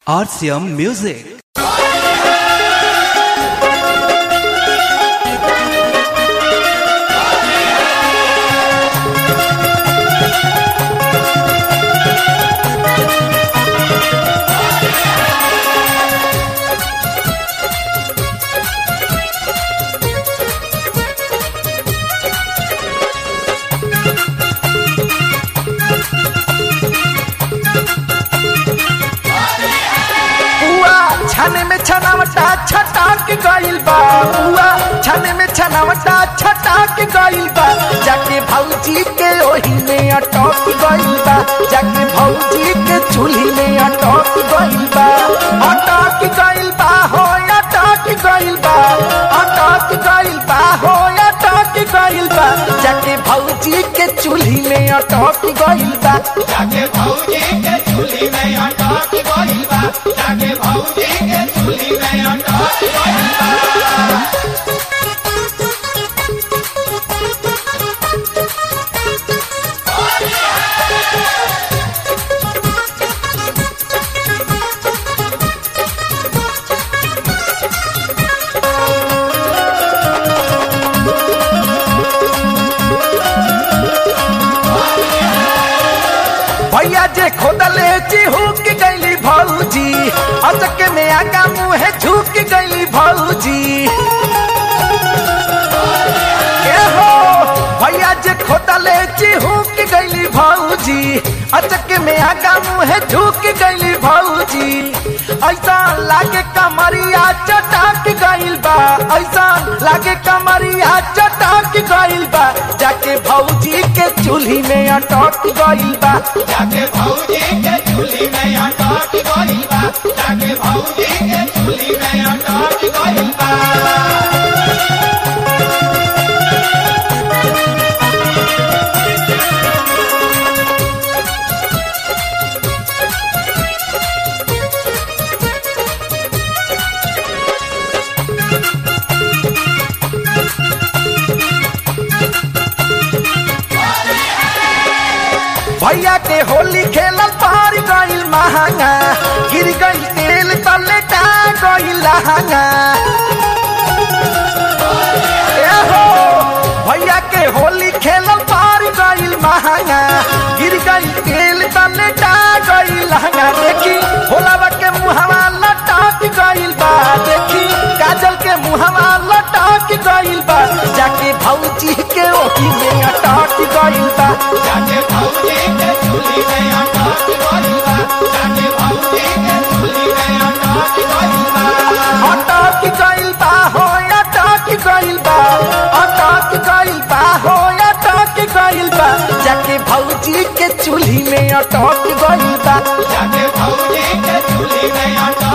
RCM Music. छाने में छनावटा छटाक गइल बा बुआ छाने में छनावटा छटाक गइल बा जाके भौजी के ओही में अटक गइल बा जाके भौजी के चूल्ही में अटक गइल बा हो अटक गइल बा अटक गइल बा हो अटक गइल बा जाके भौजी के चूल्ही में अटक गइल बा जाके भौजी के चूल्ही में अटक गइल बा जाके भौजी के चूल्ही में अटक गइल बा। भैया जे खोदले चिहुक गइली भौजी अचक में आगा मुँह झुक गइली भौजी के हो भैया जे खोदले चिहुक गइली भौजी अचक में आगा मुँह झुक गइली भौजी ऐसा लागे कमरिया चटक गइल बा ऐसा लागे कमरिया चटक गइल बा जाके भौजी के चूल्ही में अटक गइल बा जाके भौजी के चूल्ही में अटक गइल बा जाके भौजी के चूल्ही में अटक गइल बा। भैया के होली खेलल पार गइल महंगा गिर गइल तेल तले टा गइल लहंगा ए हो भैया के होली खेलल पार गइल महंगा गिर गइल तेल तले टा गइल लहंगा देखी भोलावा के मुहवा लटक गइल बा देखी काजल के मुहवा लटक गइल बा जाके भौजी के ओही में अटक गइल बा जाके भौजी के चूल्ही में अटक गइल बा जाके भौजी के चूल्ही में अटक गइल बा। अटक गइल बा हो अटक गइल बा अटक गइल बा हो अटक गइल बा जाके भौजी के चूल्ही में अटक गइल बा जाके भौजी के चूल्ही में अटक